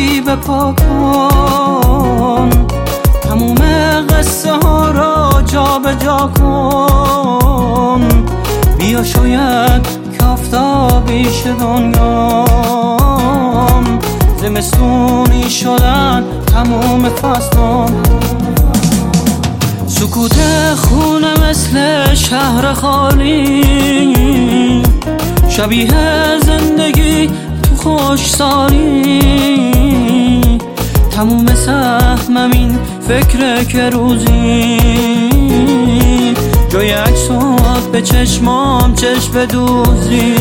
زندگی به پا کن، تموم قصه ها را جا به جا کن. بیا شاید که آفتابی شه دنیام، زمستونی شدن تموم فصلان. سکوت خونه مثل شهر خالی، شبیه زندگی تو خوشسالی. تموم سهمم این فکره که روزی جای عکسات به چشمام چشم دوزی.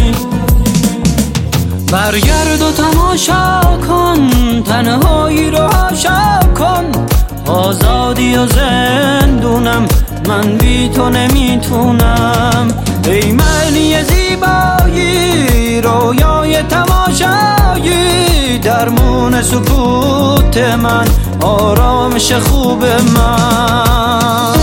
برگرد و تماشا کن، تنهایی رو عاشق کن. آزادی و زندونم، من بی تو نمیتونم. ای معنی زیبایی، رویای تماشایی، درمون سکوت من، آرامش خوب من.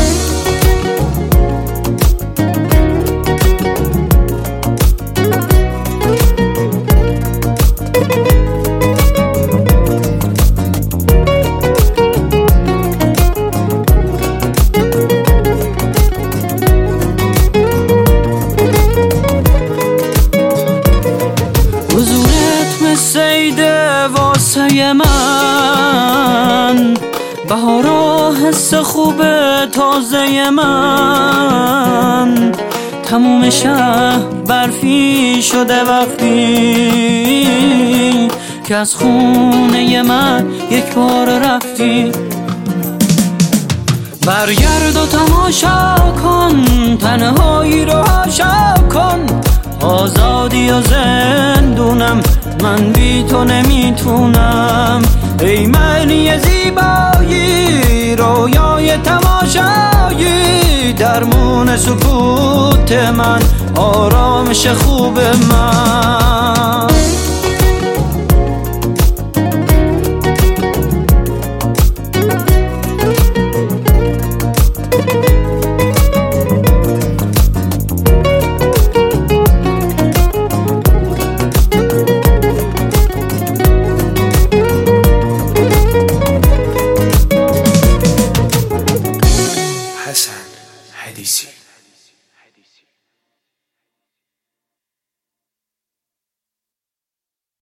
سیده واسه من، بهارا حس خوب تازه من. تموم شهر برفی شده وقتی که از خونه من یک بار رفتی. برگرد و تماشا کن، تنهایی رو عاشق کن. آزادی و زندونم، من بی تو نمیتونم. ای معنی زیبایی، رویای تماشایی، درمون سکوت من، آرامش خوب من. حسن حدیثی.